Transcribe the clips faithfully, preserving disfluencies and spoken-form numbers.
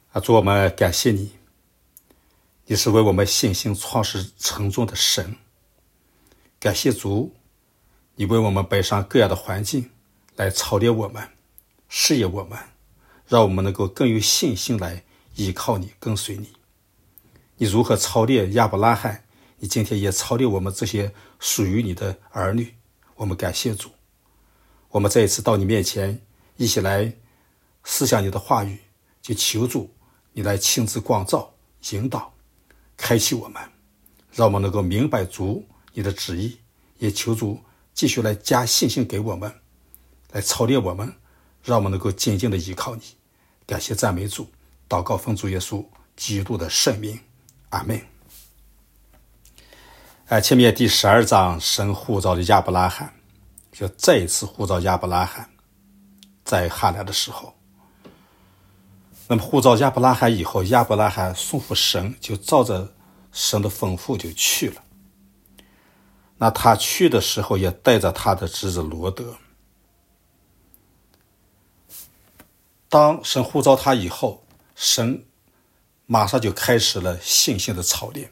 啊，主，我们感谢你，你是为我们信心创始成终的神。感谢主，你为我们摆上各样的环境来操练我们，试验我们，让我们能够更有信心来依靠你，跟随你。你如何操练亚伯拉罕，你今天也操练我们这些属于你的儿女。我们感谢主，我们再一次到你面前，一起来思想你的话语，就求主你来亲自光照、引导、开启我们，让我们能够明白主你的旨意，也求主继续来加信心给我们，来操练我们，让我们能够紧紧的依靠你。感谢赞美主，祷告奉主耶稣基督的圣名，阿们。哎，前面第十二章神呼召的亚伯拉罕，就再一次呼召亚伯拉罕，在哈兰的时候，那么呼召亚伯拉罕以后，亚伯拉罕顺服神，就照着神的吩咐就去了。那他去的时候也带着他的侄子罗德。当神呼召他以后，神马上就开始了信心的操练。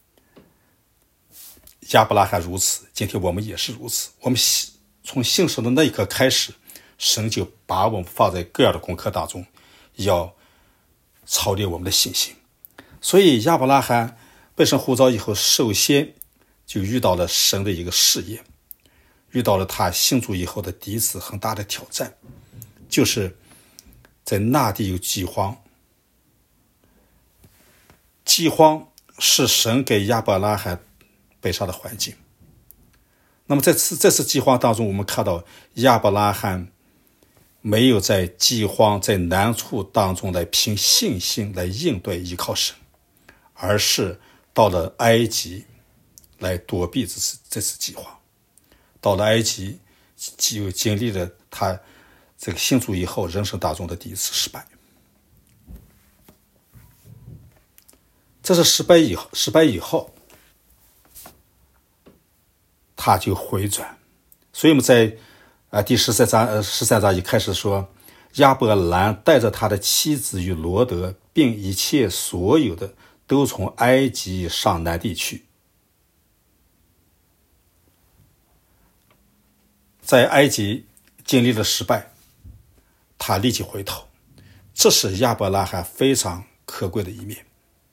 亚伯拉罕如此，今天我们也是如此。我们从信神的那一刻开始，神就把我们放在各样的功课当中，要操练我们的信心。所以亚伯拉罕被神呼召以后，首先就遇到了神的一个试验，遇到了他信主以后的第一次很大的挑战，就是在那地有饥荒。饥荒是神给亚伯拉罕摆上的环境。那么在此这次饥荒当中，我们看到亚伯拉罕没有在饥荒在难处当中来凭信心来应对依靠神，而是到了埃及来躲避这次这次饥荒。到了埃及就经历了他这个信主以后人生当中的第一次失败。这是失败以后失败以后他就回转。所以我们在啊第十三章呃十三章一开始说，亚伯兰带着他的妻子与罗德，并一切所有的，都从埃及上南地去。在埃及经历了失败，他立即回头，这是亚伯拉罕非常可贵的一面。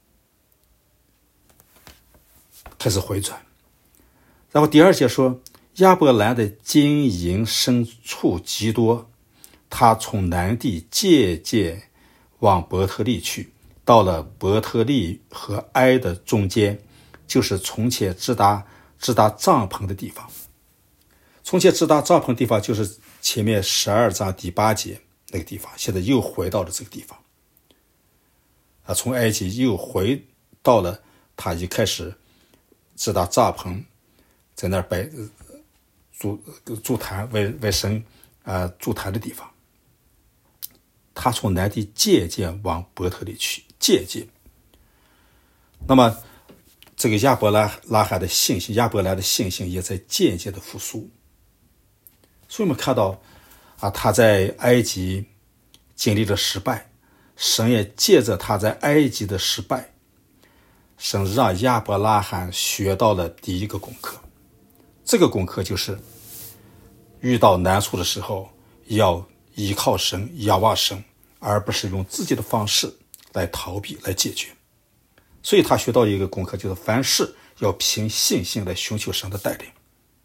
开始回转。然后第二节说，亚伯兰的金银牲畜极多，他从南地渐渐往伯特利去，到了伯特利和埃的中间，就是从前支搭支搭帐篷的地方。从前支搭帐篷的地方就是前面十二章第八节那个地方，现在又回到了这个地方。啊，从埃及又回到了他一开始支搭帐篷，在那儿摆筑筑坛为为神啊筑坛的地方。他从南地渐渐往伯特利去，渐渐。那么这个亚伯拉罕的信心，亚伯兰的信心也在渐渐的复苏。所以我们看到啊，他在埃及经历了失败，神也借着他在埃及的失败，神让亚伯拉罕学到了第一个功课。这个功课就是遇到难处的时候要依靠神，仰望神，而不是用自己的方式来逃避来解决。所以他学到一个功课，就是凡事要凭信心来寻求神的带领。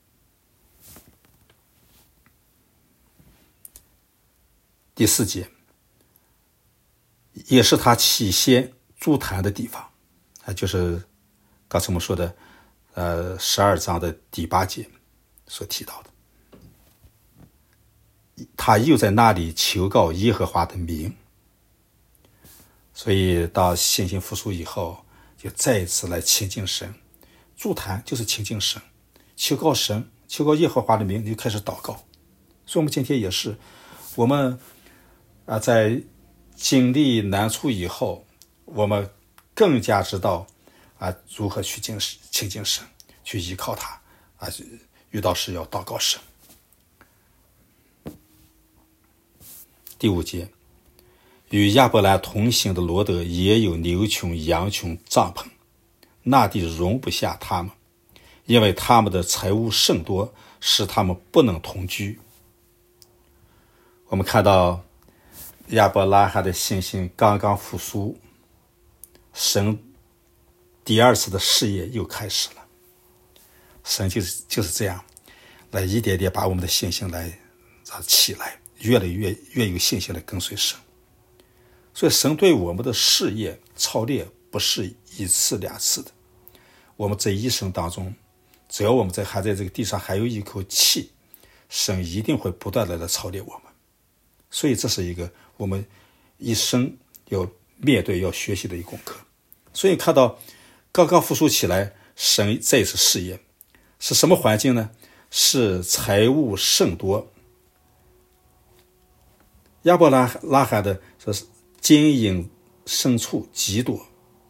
第四节也是他起先筑坛的地方，啊，就是刚才我们说的呃十二章的第八节所提到的。他又在那里求告耶和华的名。所以到信心复苏以后，就再一次来亲近神。筑坛就是亲近神，求告神，求告耶和华的名，你就开始祷告。所以我们今天也是，我们啊在经历难处以后，我们更加知道啊如何去亲近神，去依靠他啊，遇到事要祷告神。第五节， 与亚伯兰同行的罗德也有牛群、羊群、帐篷，那地容不下他们，因为他们的财物甚多，使他们不能同居。我们看到亚伯拉罕的信心刚刚复苏，神第二次的事业又开始了。神就是就是这样，来一点点把我们的信心来起来，越来越越有信心来跟随神。所以神对我们的事业操练不是一次两次的，我们这一生当中，只要我们在还在这个地上还有一口气，神一定会不断的来操练我们。所以这是一个我们一生要面对要学习的一个功课。所以看到刚刚复苏起来，神这次事业是什么环境呢？是财物甚多。亚伯拉拉罕的说是金银牲畜极多，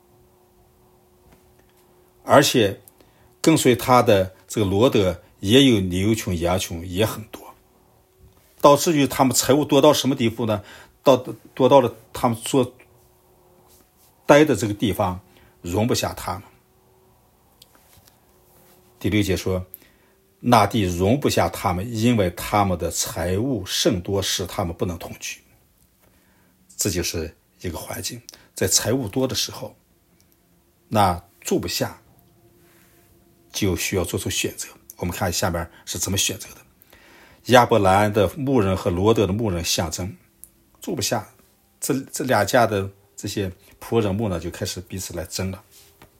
而且跟随他的这个罗德也有牛群羊群也很多，导致于他们财物多到什么地步呢？到多到了他们所待的这个地方容不下他们。第六节说，那地容不下他们，因为他们的财物甚多，使他们不能同居。这就是一个环境，在财物多的时候，那住不下，就需要做出选择。我们看下面是怎么选择的。亚伯兰的牧人和罗德的牧人相争，住不下，这这两家的这些仆人牧呢，就开始彼此来争了。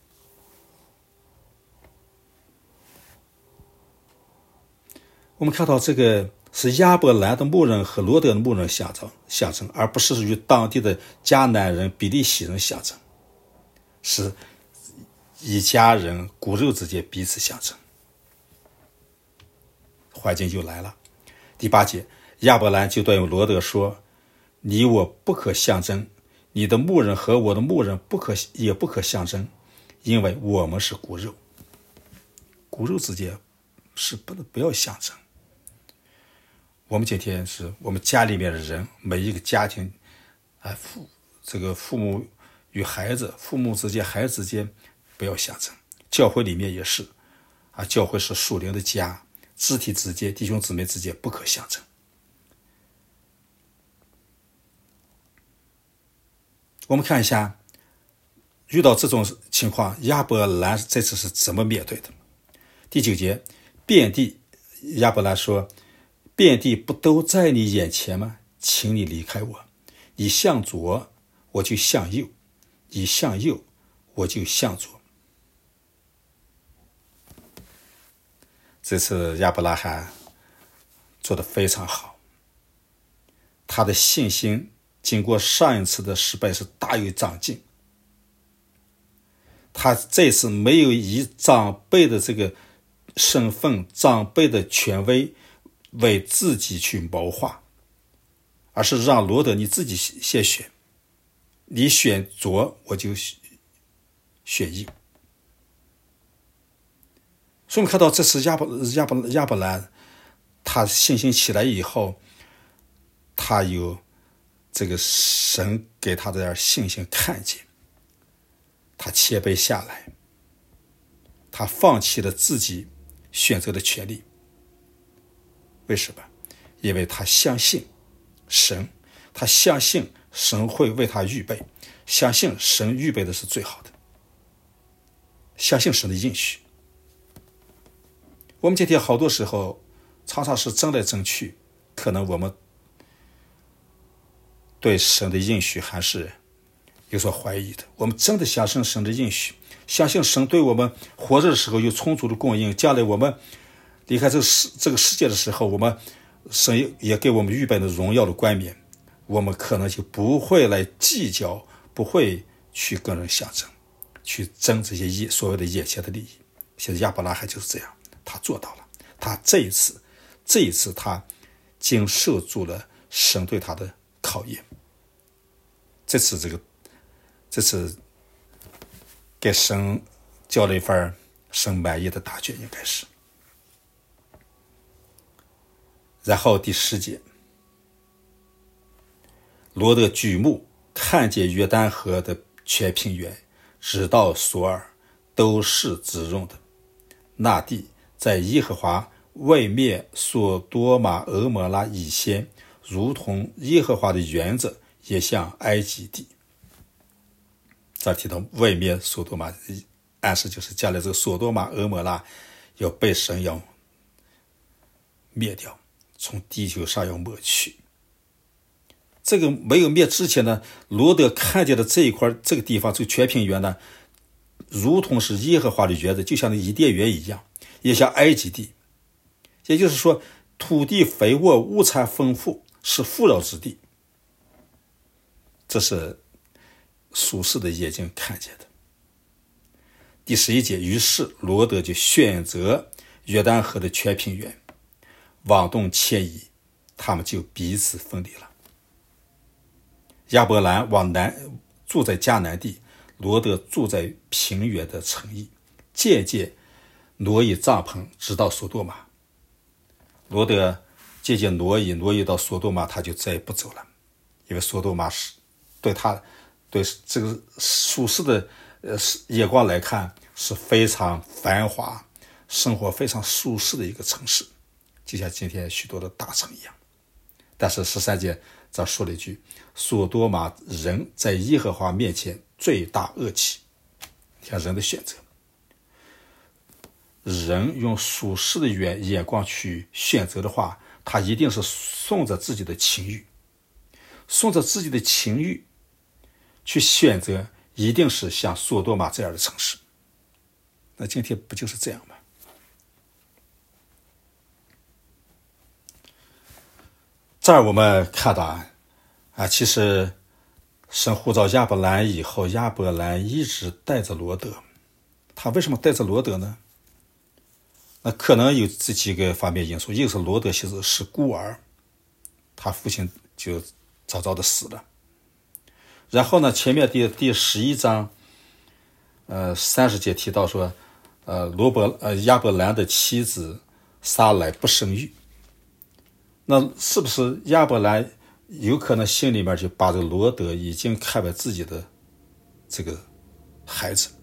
我们看到这个是亚伯兰的牧人和罗德的牧人相争，相争，而不是与当地的迦南人、比利洗人相争，是一家人骨肉之间彼此相争。环境就来了。第八节，亚伯兰就对罗德说：“你我不可相争，你的牧人和我的牧人不可也不可相争，因为我们是骨肉。骨肉之间是不能不要相争。我们今天是我们家里面的人，每一个家庭，啊，父这个父母与孩子，父母之间、孩子之间不要相争。教会里面也是，啊，教会是属灵的家。”肢体之间、弟兄姊妹之间不可相争。我们看一下，遇到这种情况，亚伯兰这次是怎么面对的？第九节，遍地，亚伯兰说：“遍地不都在你眼前吗？请你离开我。你向左，我就向右；你向右，我就向左。”这次亚伯拉罕做得非常好，他的信心经过上一次的失败是大有长进。他这次没有以长辈的这个身份、长辈的权威为自己去谋划，而是让罗德你自己先选，你选左我就选右。所以我们看到这次亚伯亚伯亚伯兰他信心起来以后，他有这个神给他的信心看见，他谦卑下来，他放弃了自己选择的权利。为什么？因为他相信神，他相信神会为他预备，相信神预备的是最好的，相信神的应许。我们今天好多时候常常是争来争去，可能我们对神的应许还是有所怀疑的。我们真的相信神的应许，相信神对我们活着的时候有充足的供应，将来我们离开这个世这个世界的时候，我们神也给我们预备了荣耀的冠冕，我们可能就不会来计较，不会去跟人相争，去争这些所谓的眼前的利益。现在亚伯拉罕就是这样，他做到了。他这一次这一次他经受住了神对他的考验，这次这个这次给神交了一份神满意的答卷，应该是。然后第十节，罗德举目看见约旦河的全平原直到索尔都是滋润的，那地在耶和华未灭所多玛俄摩拉以前，如同耶和华的原则，也像埃及地。这提到未灭所多玛，暗示就是将来这个所多玛俄摩拉要被神要灭掉，从地球上要抹去。这个没有灭之前呢，罗德看见的这一块这个地方，这个全平原呢，如同是耶和华的园子，就像那伊甸园一样，也像埃及地。也就是说，土地肥沃，物产丰富，是富饶之地。这是属世的眼睛看见的。第十一节，于是罗德就选择约旦河的全平原，往东迁移，他们就彼此分离了。亚伯兰往南住在迦南地，罗德住在平原的城邑，渐渐挪移帐篷，直到索多玛。罗德渐渐挪移挪移到索多玛，他就再也不走了，因为索多玛是对他对这个属世的呃眼光来看是非常繁华，生活非常舒适的一个城市，就像今天许多的大城一样。但是十三节这说了一句，索多玛人在耶和华面前罪大恶极。你看人的选择，人用属世的眼眼光去选择的话，他一定是顺着自己的情欲，顺着自己的情欲去选择，一定是像索多玛这样的城市。那今天不就是这样吗？这儿我们看到啊，啊，其实神呼召亚伯兰以后，亚伯兰一直带着罗德。他为什么带着罗德呢？那可能有这几个方面因素。一个是罗德其实是孤儿，他父亲就早早的死了。然后呢，前面第第十一章，呃，三十节提到说，呃，罗伯呃亚伯兰的妻子撒莱不生育。那是不是亚伯兰有可能心里面就把这个罗德已经看为自己的这个孩子？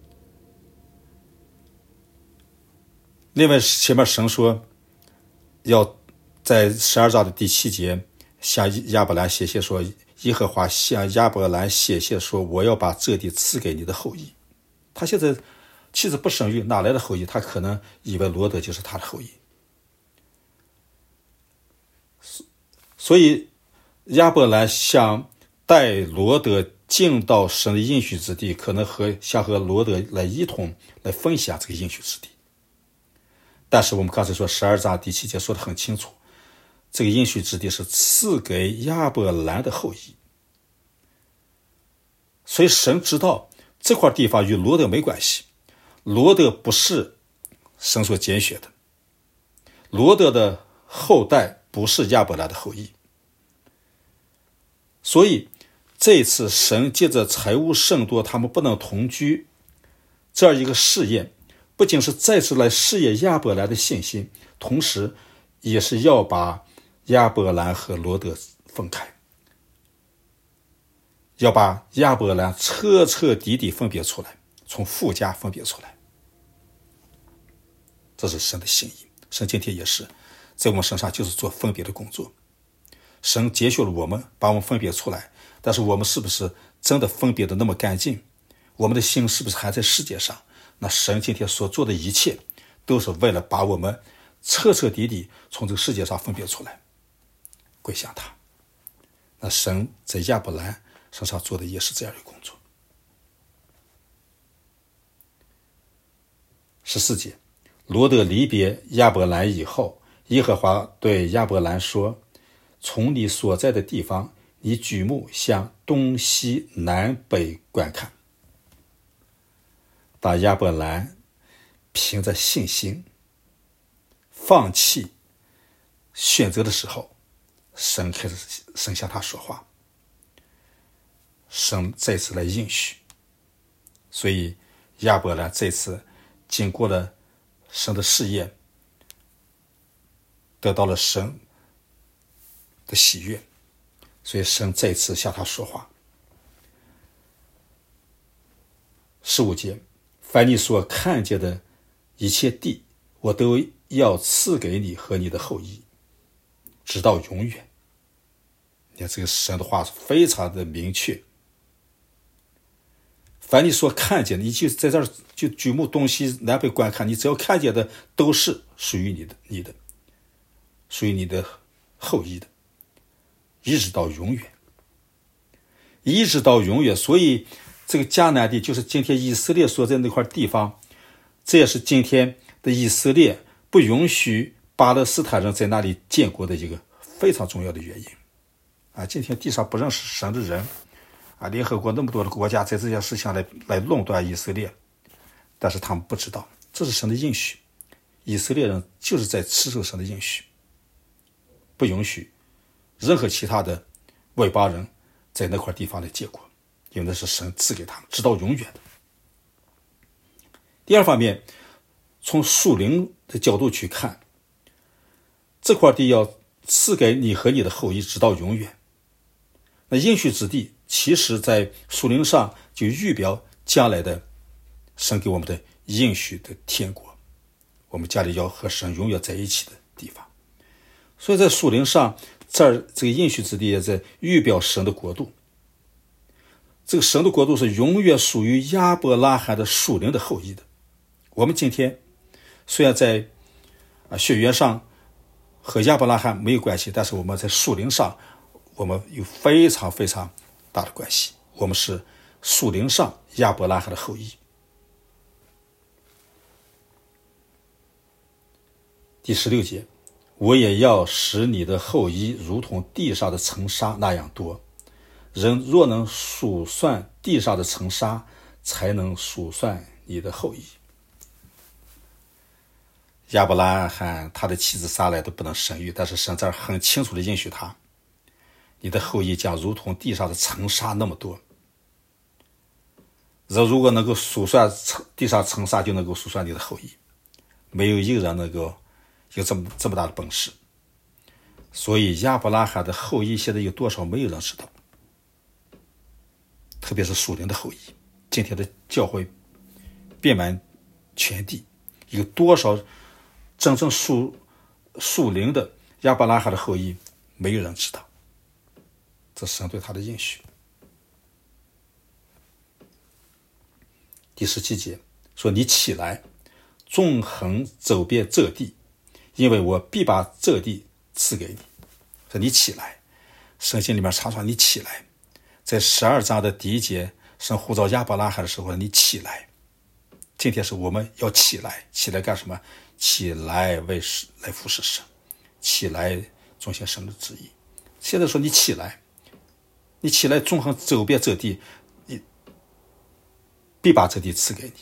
另外前面神说要在十二章的第七节向亚伯兰写信说，耶和华向亚伯兰写信说，我要把这地赐给你的后裔。他现在妻子不生育，哪来的后裔？他可能以为罗德就是他的后裔。所以亚伯兰想带罗德进到神的应许之地，可能和想和罗德来一同来分享这个应许之地。但是我们刚才说十二章第七节说得很清楚，这个应许之地是赐给亚伯兰的后裔。所以神知道这块地方与罗德没关系，罗德不是神所拣选的，罗德的后代不是亚伯兰的后裔。所以这一次神借着财物甚多，他们不能同居这样一个试验，不仅是再次来试验亚伯兰的信心，同时也是要把亚伯兰和罗德分开，要把亚伯兰彻彻底底分别出来，从父家分别出来。这是神的心意。神今天也是在我们身上就是做分别的工作。神接受了我们，把我们分别出来，但是我们是不是真的分别的那么干净？我们的心是不是还在世界上？那神今天所做的一切都是为了把我们彻彻底底从这个世界上分别出来，归向他。那神在亚伯兰身上做的也是这样的工作。十四节，罗德离别亚伯兰以后，耶和华对亚伯兰说，从你所在的地方，你举目向东西南北观看。当亚伯兰凭着信心放弃选择的时候，神开始神向他说话，神再次来应许。所以亚伯兰这次经过了神的试验，得到了神的喜悦，所以神再次向他说话。 十五节，凡你所看见的一切地，我都要赐给你和你的后裔，直到永远。你看这个神的话非常的明确。凡你所看见的，你就在这儿就举目东西南北观看，你只要看见的都是属于你的，你的，属于你的后裔的，一直到永远，一直到永远。所以这个迦南地就是今天以色列所在那块地方，这也是今天的以色列不允许巴勒斯坦人在那里建国的一个非常重要的原因啊！今天地上不认识神的人啊，联合国那么多的国家在这件事情来来论断以色列，但是他们不知道这是神的应许，以色列人就是在持守神的应许，不允许任何其他的外邦人在那块地方来建国，因为那是神赐给他们直到永远的。第二方面，从属灵的角度去看，这块地要赐给你和你的后裔直到永远。那应许之地其实在属灵上就预表将来的神给我们的应许的天国，我们家里要和神永远在一起的地方。所以在属灵上，这儿这个应许之地也在预表神的国度。这个神的国度是永远属于亚伯拉罕的属灵的后裔的。我们今天虽然在啊血缘上和亚伯拉罕没有关系，但是我们在属灵上我们有非常非常大的关系，我们是属灵上亚伯拉罕的后裔。第十六节，我也要使你的后裔如同地上的尘沙那样多，人若能数算地上的尘沙，才能数算你的后裔。亚伯拉罕他的妻子撒来都不能生育，但是神这儿很清楚地应许他，你的后裔将如同地上的尘沙那么多。人如果能够数算地上尘沙，就能够数算你的后裔，没有一个人能够有这么这么大的本事。所以亚伯拉罕的后裔现在有多少，没有人知道，特别是属灵的后裔。今天的教会遍满全地，有多少真正属属灵的亚伯拉罕的后裔，没有人知道。这是神对他的应许。第十七节说，你起来纵横走遍这地，因为我必把这地赐给你。说你起来，圣经里面常常你起来，在十二章的第一节，神呼召亚伯拉罕的时候，你起来。今天是我们要起来，起来干什么？起来为来服侍神，起来遵行神的旨意。现在说你起来，你起来纵横走遍这地，你必把这地赐给你。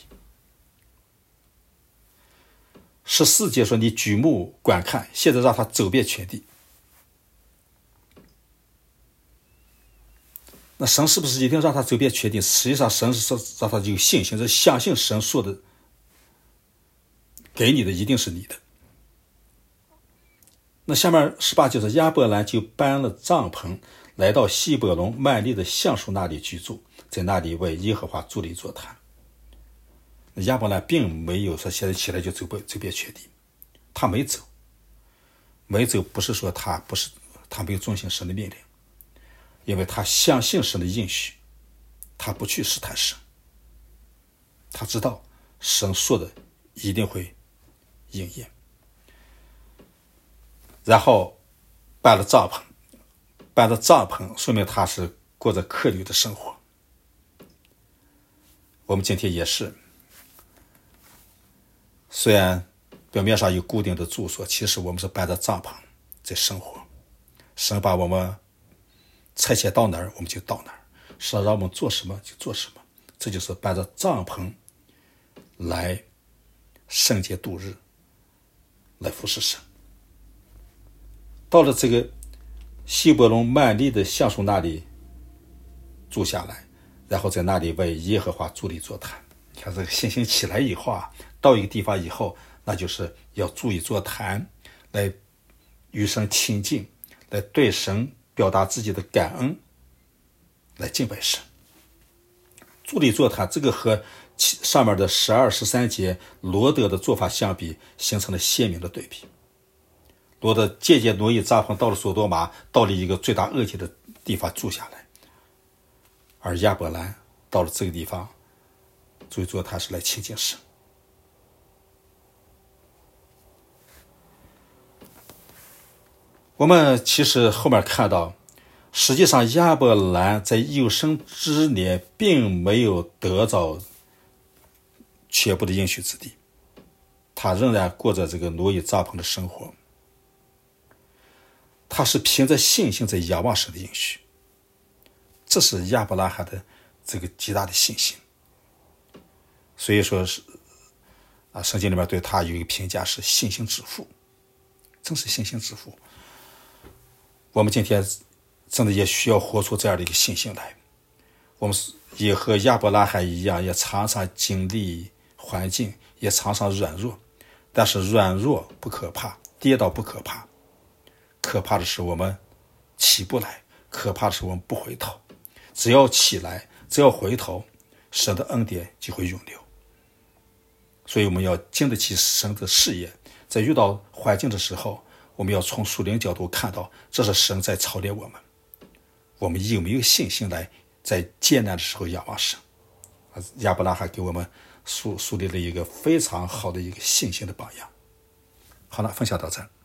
十四节说，你举目观看，现在让他走遍全地。那神是不是一定让他走遍全地？实际上神是让他有信心，是相信神说的给你的一定是你的。那下面十八节是，亚伯兰就搬了帐篷，来到希伯龙曼利的橡树那里居住，在那里为耶和华筑了一座坛。亚伯兰并没有说现在起来就走遍走遍全地，他没走，没走不是说他不是他没有遵行神的命令，因为他相信神的应许，他不去试探神，他知道神说的一定会应验。然后搬了帐篷，搬了帐篷说明他是过着客旅的生活。我们今天也是，虽然表面上有固定的住所，其实我们是搬着帐篷在生活。神把我们差遣到哪儿我们就到哪儿，神让我们做什么就做什么，这就是搬着帐篷来圣洁度日，来服侍神。到了这个希伯龙曼利的橡树那里住下来，然后在那里为耶和华筑了一座坛。你看这个信心起来以后啊，到一个地方以后，那就是要筑一座坛，来与神亲近，来对神表达自己的感恩，来敬拜神。 筑立座坛，这个和上面的十二、十三节罗德的做法相比，形成了鲜明的对比。罗德借借挪移帐篷到了索多玛，到了一个罪大恶极的地方住下来，而亚伯兰到了这个地方，筑立座坛是来亲近神。我们其实后面看到，实际上亚伯兰在有生之年并没有得着全部的应许之地，他仍然过着这个挪移帐篷的生活。他是凭着信心在仰望神的应许，这是亚伯拉罕的这个极大的信心。所以说是啊，圣经里面对他有一个评价是信心之父，正是信心之父。我们今天真的也需要活出这样的一个信心来。我们也和亚伯拉罕一样，也常常经历环境，也常常软弱，但是软弱不可怕，跌倒不可怕，可怕的是我们起不来，可怕的是我们不回头。只要起来，只要回头，神的恩典就会涌流。所以我们要经得起神的试验，在遇到环境的时候，我们要从属灵角度看到，这是神在操练我们。我们有没有信心来在艰难的时候仰望神？亚伯拉罕给我们树树立了一个非常好的一个信心的榜样。好了，分享到这儿。